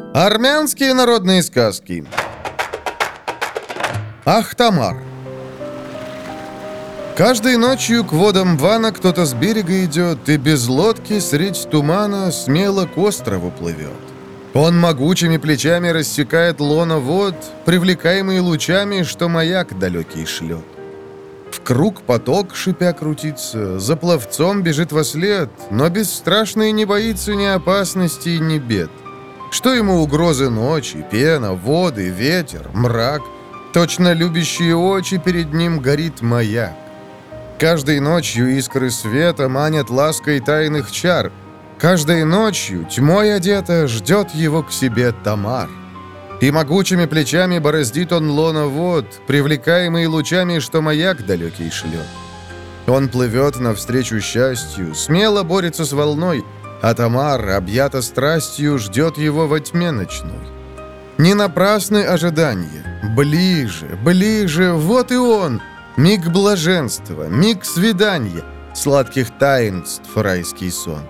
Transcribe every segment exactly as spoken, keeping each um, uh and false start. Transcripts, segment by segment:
Армянские народные сказки. Ахтамар. Каждой ночью к водам Вана кто-то с берега идет и без лодки средь тумана смело к острову плывет. Он могучими плечами рассекает лоно вод, привлекаемый лучами, что маяк далекий шлет. В круг поток, шипя, крутится, за пловцом бежит вослед, но бесстрашный не боится ни опасностей, ни бед. Что ему угрозы ночи, пена, воды, ветер, мрак? Точно любящие очи перед ним горит маяк. Каждой ночью искры света манят лаской тайных чар. Каждой ночью, тьмой одета, ждет его к себе Тамар. И могучими плечами бороздит он лоно вод, привлекаемый лучами, что маяк далекий шлет. Он плывет навстречу счастью, смело борется с волной, а Тамар, объята страстью, ждет его во тьме ночной. Не напрасны ожидания. Ближе, ближе, вот и он. Миг блаженства, миг свидания, сладких таинств райский сон.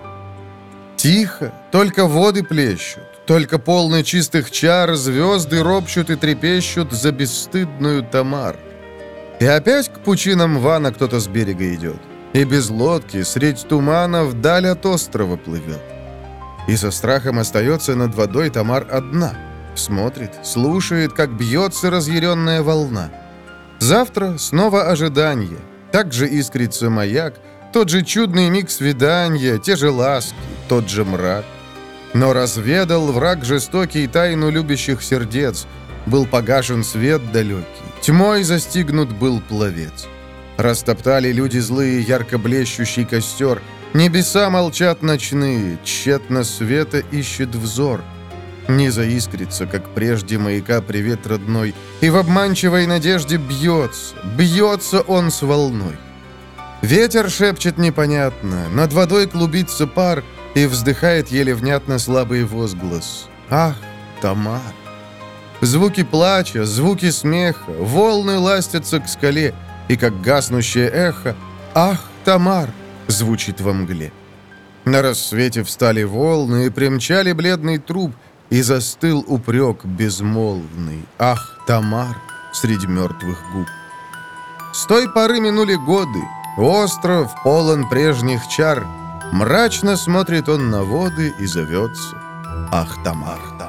Тихо, только воды плещут, только полны чистых чар звезды ропщут и трепещут за бесстыдную Тамар. И опять к пучинам Вана кто-то с берега идет, и без лодки средь тумана вдаль от острова плывет. И со страхом остается над водой Тамар одна. Смотрит, слушает, как бьется разъяренная волна. Завтра снова ожидание. Так же искрится маяк, тот же чудный миг свидания, те же ласки, тот же мрак. Но разведал враг жестокий тайну любящих сердец. Был погашен свет далекий, тьмой застигнут был пловец. Растоптали люди злые ярко блещущий костер. Небеса молчат ночные, тщетно света ищет взор. Не заискрится, как прежде маяка привет родной, и в обманчивой надежде бьется, бьется он с волной. Ветер шепчет непонятно, над водой клубится пар, и вздыхает еле внятно слабый возглас. Ах, Тамар! Звуки плача, звуки смеха, волны ластятся к скале, и как гаснущее эхо «Ах, Тамар!» звучит во мгле. На рассвете встали волны и примчали бледный труп, и застыл упрек безмолвный «Ах, Тамар!» среди мертвых губ. С той поры минули годы, остров полон прежних чар, мрачно смотрит он на воды и зовется «Ах, Тамар!»